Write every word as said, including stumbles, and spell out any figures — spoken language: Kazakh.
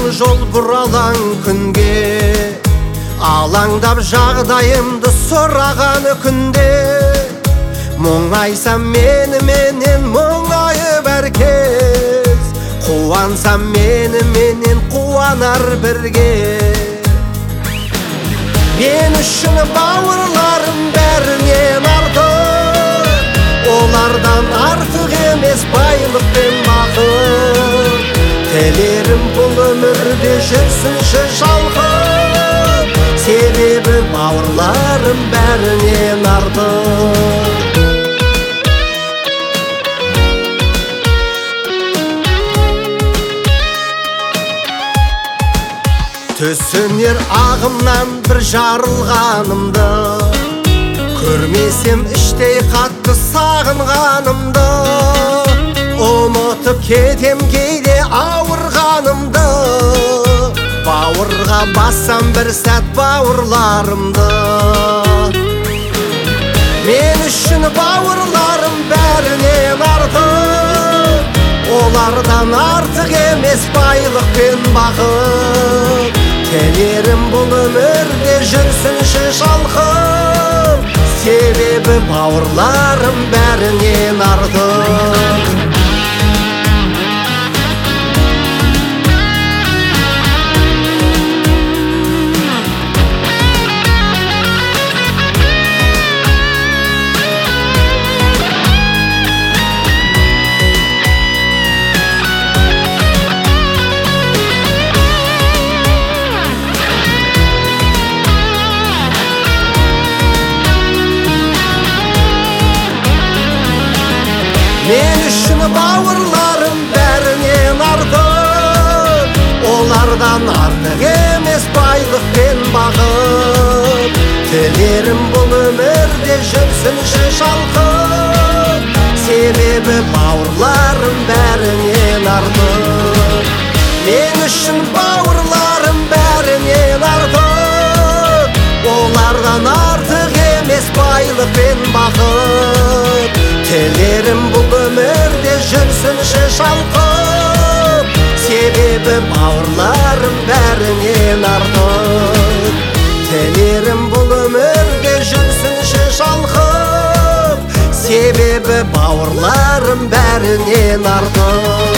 жол бұралаң күнге, алаңдап жағдайымды сұраған күнде. Мұңайсам мені менен мұңайып әркез, қуансам мені менен қуанар бірге. Мен үшін бауырларым бәрінен артық, олардан артық емес байлық пен бақыт. Тілерім бұл өмірде жүрсінші шалқып, себебі бауырларым бәрінен артық. Түсінер ағымнан бір жарылғанымды, көрмесем іштей қатты сағынғанымды. Ұмытып кетем кейде ауырғанымды, бауырға бассам бір сәт бауырларымды. Мен үшін бауырларым бәрінен артық, олардан артық емес байлық пен бақыт. Тілерім бұл өмірде жүрсінші шалқып, себебі бауырларым бәрінен артық. Мен үшін бауырларым бәрінен артық, олардан артық емес байлық пен бақыт. Тілерім бұл өмірде жүрсінші шалқып, себебі бауырларым бәрінен артық. Мен үшін бауырларым бәрінен артық, олардан артық емес байлық пен бақыт. Тілерім бұл өмірде жүрсінші шалқып, себебі бауырларым бәрінен артық. Тілерім бұл өмірде жүрсінші шалқып, себебі бауырларым бәрінен артық.